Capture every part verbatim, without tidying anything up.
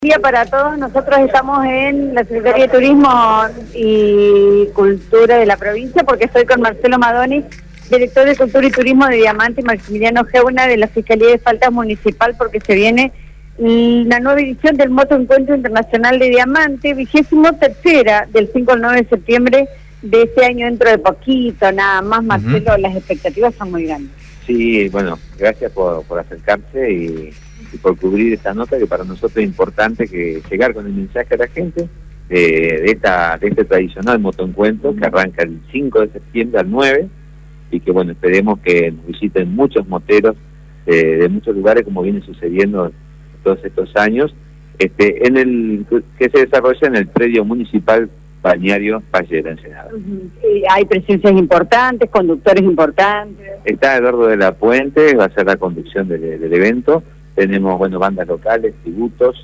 Día para todos, nosotros estamos en la Secretaría de Turismo y Cultura de la provincia porque estoy con Marcelo Madoni, director de Cultura y Turismo de Diamante, y Maximiliano Geuna de la Fiscalía de Faltas Municipal, porque se viene la nueva edición del Moto Encuentro Internacional de Diamante, vigésimo tercera, del cinco al nueve de septiembre de este año, dentro de poquito, nada más. Marcelo, uh-huh. Las expectativas son muy grandes. Sí, bueno, gracias por, por acercarse y, y por cubrir esta nota, que para nosotros es importante que llegar con el mensaje a la gente de, de, esta, de este tradicional motoencuentro que arranca el cinco de septiembre al nueve, y que bueno, esperemos que nos visiten muchos moteros de, de muchos lugares, como viene sucediendo todos estos años, este, en el que se desarrolla en el predio municipal balneario Valle de la Ensenada. Uh-huh. Sí, hay presencias importantes, conductores importantes. Está Eduardo de la Puente, va a ser la conducción del, del evento. Tenemos, bueno, bandas locales, tributos,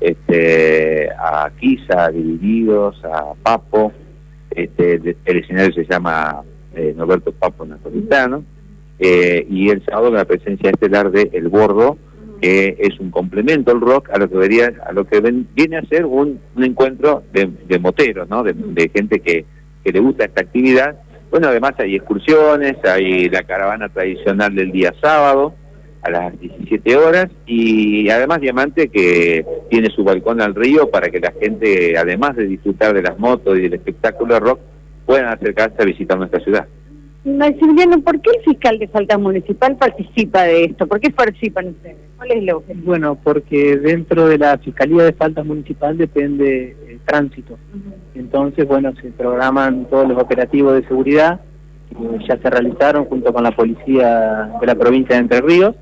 este, a Kisa, a Divididos, a Papo. Este, el escenario se llama eh, Norberto Papo Napolitano. Eh, y el sábado la presencia estelar de El Bordo, que es un complemento al rock a lo que vería, a lo que ven, viene a ser un, un encuentro de, de moteros, ¿no? De, de gente que, que le gusta esta actividad. Bueno, además hay excursiones, hay la caravana tradicional del día sábado a las diecisiete horas, y además Diamante, que tiene su balcón al río para que la gente, además de disfrutar de las motos y del espectáculo de rock, puedan acercarse a visitar nuestra ciudad. Maximiliano, ¿por qué el fiscal de Faltas Municipal participa de esto? ¿Por qué participan ustedes? ¿Cuál es el objetivo? Bueno, porque dentro de la Fiscalía de Faltas Municipal depende el tránsito. Uh-huh. Entonces, bueno, se programan todos los operativos de seguridad, que ya se realizaron junto con la policía de la provincia de Entre Ríos,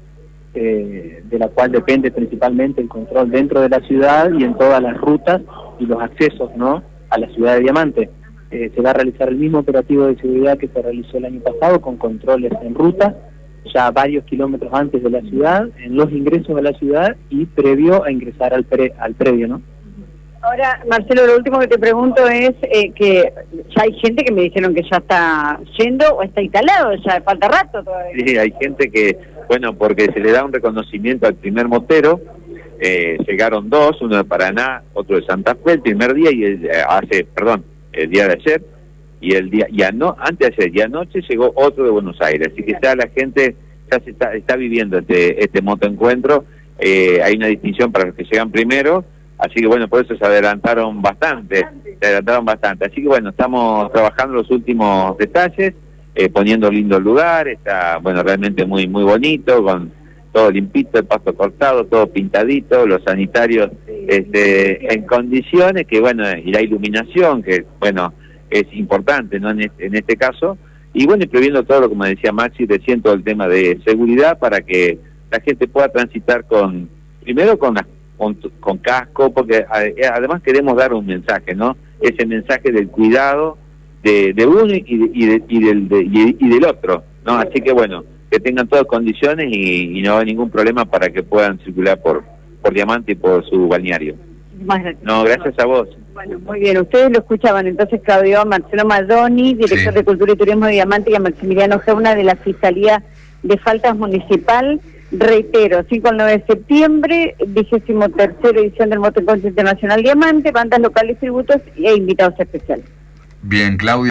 eh, de la cual depende principalmente el control dentro de la ciudad y en todas las rutas y los accesos, ¿no?, a la ciudad de Diamante. Eh, se va a realizar el mismo operativo de seguridad que se realizó el año pasado, con controles en ruta, ya varios kilómetros antes de la ciudad, en los ingresos a la ciudad y previo a ingresar al, pre, al predio, ¿no? Ahora, Marcelo, lo último que te pregunto es eh, que ya hay gente que me dijeron que ya está yendo o está instalado, ya falta rato todavía. Sí, hay gente que, bueno, porque se le da un reconocimiento al primer motero. Eh, llegaron dos, uno de Paraná, otro de Santa Fe, el primer día, y el, eh, hace, perdón, el día de ayer, y el día, y ano, antes de ayer y anoche llegó otro de Buenos Aires, así que ya la gente ya se está, está viviendo este, este motoencuentro. Eh, hay una distinción para los que llegan primero, así que bueno, por eso se adelantaron bastante, se adelantaron bastante, así que bueno, estamos trabajando los últimos detalles, eh, poniendo lindo lugar, está bueno, realmente muy muy bonito, con todo limpito, el pasto cortado, todo pintadito, los sanitarios este, en condiciones, que bueno, y la iluminación, que bueno, es importante, ¿no?, en este, en este caso, y bueno, y previendo todo lo, como decía Maxi, recién todo el tema de seguridad, para que la gente pueda transitar con, primero con, con, con casco, porque además queremos dar un mensaje, ¿no?, ese mensaje del cuidado de, de uno y, de, y, de, y, del, de, y, y del otro, ¿no? Así que bueno, que tengan todas condiciones y, y no hay ningún problema para que puedan circular por, por Diamante y por su balneario. Más gracias. No, gracias a vos. Bueno, muy bien, ustedes lo escuchaban entonces, Claudio, a Marcelo Madoni, director sí. de Cultura y Turismo de Diamante, y a Maximiliano Geuna de la Fiscalía de Faltas Municipal. Reitero, cinco al nueve de septiembre, vigésimo tercera edición del Motoencuentro Internacional Diamante, bandas locales, tributos e invitados especiales. Bien, Claudia.